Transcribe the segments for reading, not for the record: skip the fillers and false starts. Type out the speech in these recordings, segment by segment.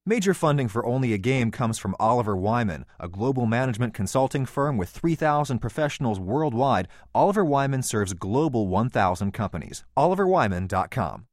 Major funding for Only a Game comes from Oliver Wyman, a global management consulting firm with 3,000 professionals worldwide. Oliver Wyman serves global 1,000 companies. OliverWyman.com.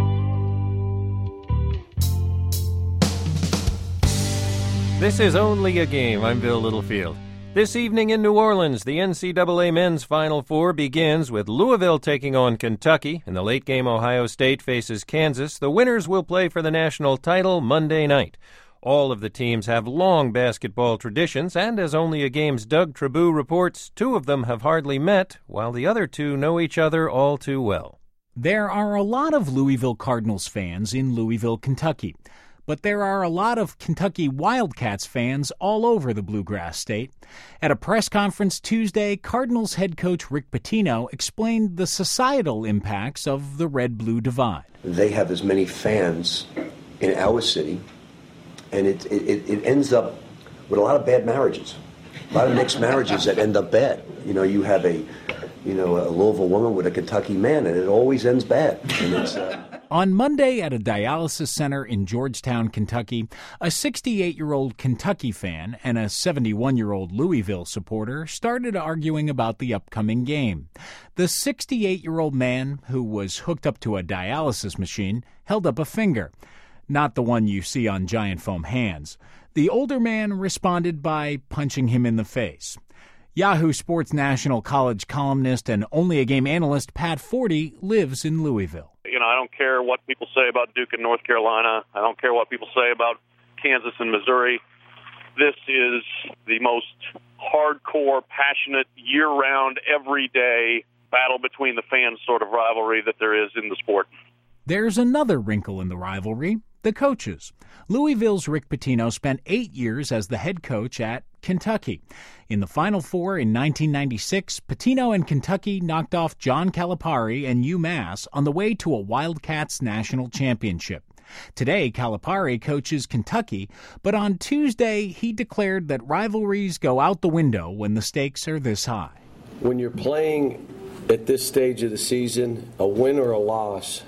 This is Only a Game. I'm Bill Littlefield. This evening in New Orleans, the NCAA Men's Final Four begins with Louisville taking on Kentucky. In the late game, Ohio State faces Kansas. The winners will play for the national title Monday night. All of the teams have long basketball traditions, and as Only a Game's Doug Trabue reports, two of them have hardly met, while the other two know each other all too well. There are a lot of Louisville Cardinals fans in Louisville, Kentucky. But there are a lot of Kentucky Wildcats fans all over the Bluegrass State. At a press conference Tuesday, Cardinals head coach Rick Pitino explained the societal impacts of the red-blue divide. They have as many fans in our city, and it ends up with a lot of bad marriages, a lot of mixed marriages that end up bad. You have a Louisville woman with a Kentucky man, and it always ends bad. And it's On Monday at a dialysis center in Georgetown, Kentucky, a 68-year-old Kentucky fan and a 71-year-old Louisville supporter started arguing about the upcoming game. The 68-year-old man, who was hooked up to a dialysis machine, held up a finger, not the one you see on giant foam hands. The older man responded by punching him in the face. Yahoo Sports national college columnist and Only a Game analyst Pat Forty lives in Louisville. I don't care what people say about Duke and North Carolina. I don't care what people say about Kansas and Missouri. This is the most hardcore, passionate, year-round, everyday battle between the fans sort of rivalry that there is in the sport. There's another wrinkle in the rivalry, the coaches. Louisville's Rick Pitino spent 8 years as the head coach at Kentucky. In the Final Four in 1996, Pitino and Kentucky knocked off John Calipari and UMass on the way to a Wildcats national championship. Today, Calipari coaches Kentucky, but on Tuesday he declared that rivalries go out the window when the stakes are this high. When you're playing at this stage of the season, a win or a loss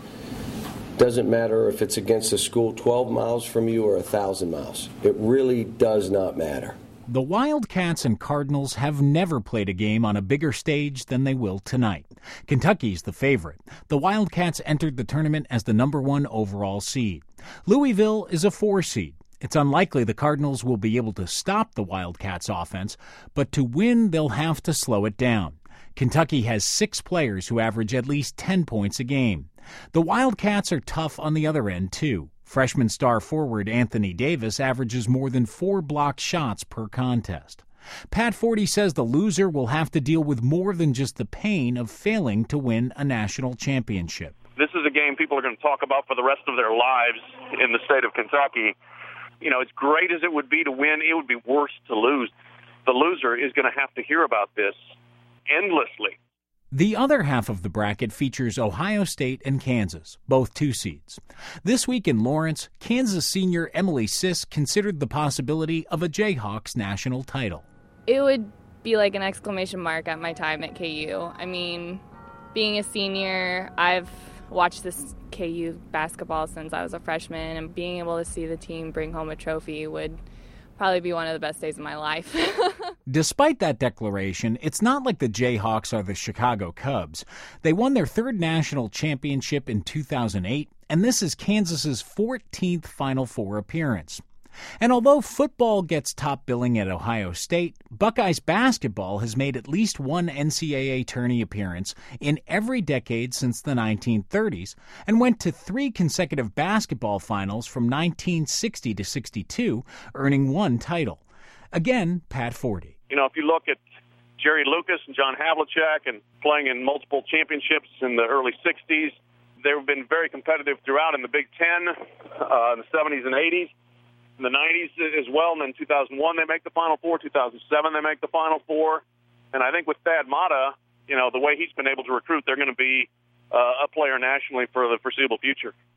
doesn't matter if it's against a school 12 miles from you or 1,000 miles. It really does not matter. The Wildcats and Cardinals have never played a game on a bigger stage than they will tonight. Kentucky's the favorite. The Wildcats entered the tournament as the number 1 overall seed. Louisville is a 4 seed. It's unlikely the Cardinals will be able to stop the Wildcats' offense, but to win, they'll have to slow it down. Kentucky has 6 players who average at least 10 points a game. The Wildcats are tough on the other end, too. Freshman star forward Anthony Davis averages more than 4 blocked shots per contest. Pat Forty says the loser will have to deal with more than just the pain of failing to win a national championship. This is a game people are going to talk about for the rest of their lives in the state of Kentucky. As great as it would be to win, it would be worse to lose. The loser is going to have to hear about this endlessly. The other half of the bracket features Ohio State and Kansas, both 2 seeds. This week in Lawrence, Kansas senior Emily Sisk considered the possibility of a Jayhawks national title. It would be like an exclamation mark at my time at KU. Being a senior, I've watched this KU basketball since I was a freshman, and being able to see the team bring home a trophy would probably be one of the best days of my life. Despite that declaration, it's not like the Jayhawks are the Chicago Cubs. They won their 3rd national championship in 2008, and this is Kansas's 14th Final Four appearance. And although football gets top billing at Ohio State, Buckeyes basketball has made at least one NCAA tourney appearance in every decade since the 1930s and went to 3 consecutive basketball finals from 1960 to 62, earning 1 title. Again, Pat Forty. If you look at Jerry Lucas and John Havlicek and playing in multiple championships in the early 60s, they've been very competitive throughout in the Big Ten in the 70s and 80s. In the 90s as well, and then 2001 they make the Final Four, 2007 they make the Final Four. And I think with Thad Matta, the way he's been able to recruit, they're going to be a player nationally for the foreseeable future.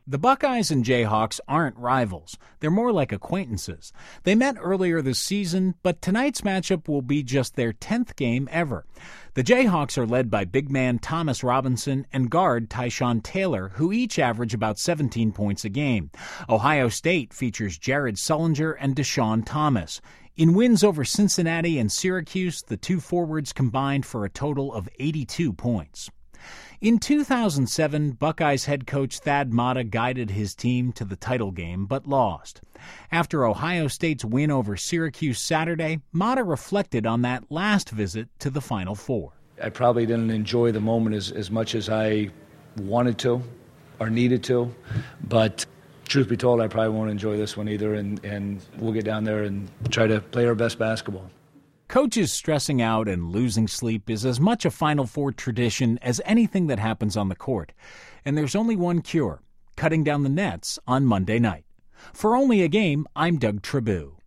The Buckeyes and Jayhawks aren't rivals. They're more like acquaintances. They met earlier this season, but tonight's matchup will be just their 10th game ever. The Jayhawks are led by big man Thomas Robinson and guard Tyshawn Taylor, who each average about 17 points a game. Ohio State features Jared Sullinger and Deshaun Thomas. In wins over Cincinnati and Syracuse, the two forwards combined for a total of 82 points. In 2007, Buckeyes head coach Thad Matta guided his team to the title game, but lost. After Ohio State's win over Syracuse Saturday, Matta reflected on that last visit to the Final Four. I probably didn't enjoy the moment as much as I wanted to or needed to, but truth be told, I probably won't enjoy this one either, and we'll get down there and try to play our best basketball. Coaches stressing out and losing sleep is as much a Final Four tradition as anything that happens on the court. And there's only one cure: cutting down the nets on Monday night. For Only a Game, I'm Doug Trabue.